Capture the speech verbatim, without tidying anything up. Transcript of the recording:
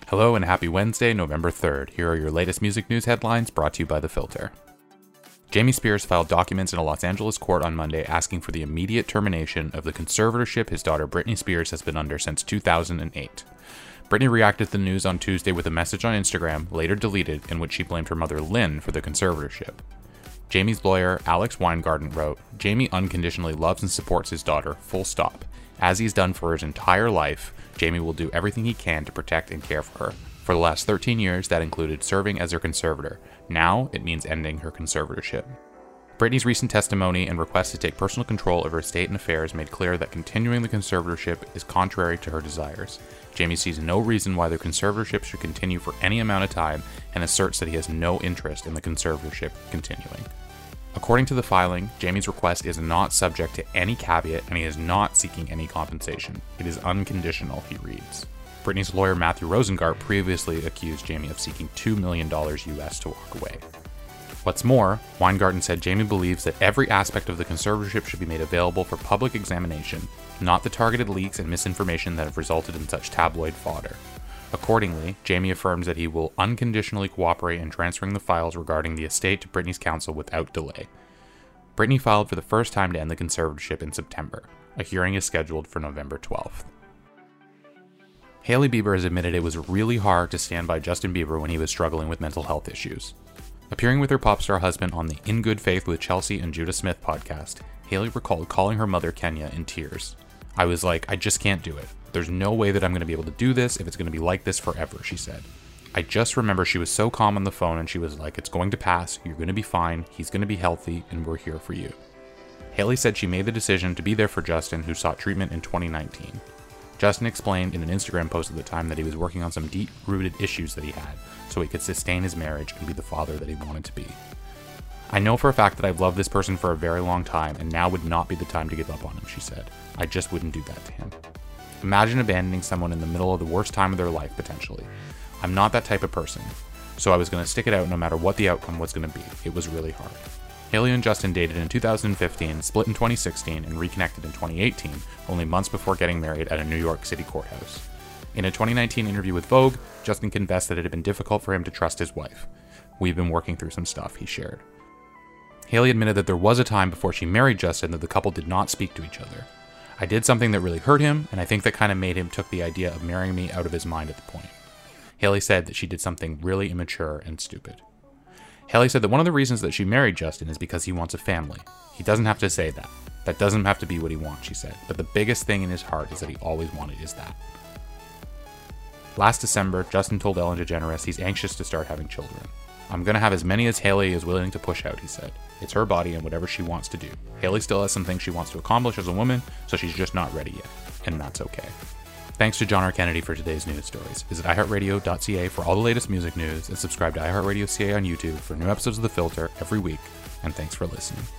Hello and happy Wednesday, November third. Here are your latest music news headlines brought to you by The Filter. Jamie Spears filed documents in a Los Angeles court on Monday asking for the immediate termination of the conservatorship his daughter Britney Spears has been under since two thousand eight. Britney reacted to the news on Tuesday with a message on Instagram, later deleted, in which she blamed her mother Lynn for the conservatorship. Jamie's lawyer, Alex Weingarten, wrote, "Jamie unconditionally loves and supports his daughter, full stop. As he's done for his entire life, Jamie will do everything he can to protect and care for her. For the last thirteen years, that included serving as her conservator. Now, it means ending her conservatorship." Britney's recent testimony and request to take personal control of her estate and affairs made clear that continuing the conservatorship is contrary to her desires. Jamie sees no reason why the conservatorship should continue for any amount of time and asserts that he has no interest in the conservatorship continuing. According to the filing, Jamie's request is not subject to any caveat and he is not seeking any compensation. It is unconditional, he reads. Britney's lawyer Matthew Rosengart previously accused Jamie of seeking two million dollars U S to walk away. What's more, Weingarten said Jamie believes that every aspect of the conservatorship should be made available for public examination, not the targeted leaks and misinformation that have resulted in such tabloid fodder. Accordingly, Jamie affirms that he will unconditionally cooperate in transferring the files regarding the estate to Britney's counsel without delay. Britney filed for the first time to end the conservatorship in September. A hearing is scheduled for November twelfth. Hailey Bieber has admitted it was really hard to stand by Justin Bieber when he was struggling with mental health issues. Appearing with her pop star husband on the In Good Faith with Chelsea and Judah Smith podcast, Hailey recalled calling her mother Kenya in tears. "I was like, I just can't do it. There's no way that I'm going to be able to do this if it's going to be like this forever," she said. "I just remember she was so calm on the phone and she was like, it's going to pass, you're going to be fine, he's going to be healthy, and we're here for you." Hailey said she made the decision to be there for Justin, who sought treatment in twenty nineteen. Justin explained in an Instagram post at the time that he was working on some deep-rooted issues that he had, so he could sustain his marriage and be the father that he wanted to be. "I know for a fact that I've loved this person for a very long time, and now would not be the time to give up on him," she said. "I just wouldn't do that to him." Imagine abandoning someone in the middle of the worst time of their life, potentially. "I'm not that type of person, so I was going to stick it out no matter what the outcome was going to be. It was really hard." Hailey and Justin dated in two thousand fifteen, split in twenty sixteen, and reconnected in twenty eighteen, only months before getting married at a New York City courthouse. In a twenty nineteen interview with Vogue, Justin confessed that it had been difficult for him to trust his wife. "We've been working through some stuff," he shared. Hailey admitted that there was a time before she married Justin that the couple did not speak to each other. "I did something that really hurt him, and I think that kind of made him took the idea of marrying me out of his mind at the point." Hailey said that she did something really immature and stupid. Hailey said that one of the reasons that she married Justin is because he wants a family. He doesn't have to say that. That doesn't have to be what he wants, she said, but the biggest thing in his heart is that he always wanted is that. Last December, Justin told Ellen DeGeneres he's anxious to start having children. "I'm going to have as many as Hailey is willing to push out," he said. "It's her body and whatever she wants to do. Hailey still has some things she wants to accomplish as a woman, so she's just not ready yet. And that's okay." Thanks to John R. Kennedy for today's news stories. Visit i heart radio dot c a for all the latest music news, and subscribe to iHeartRadio C A on YouTube for new episodes of The Filter every week. And thanks for listening.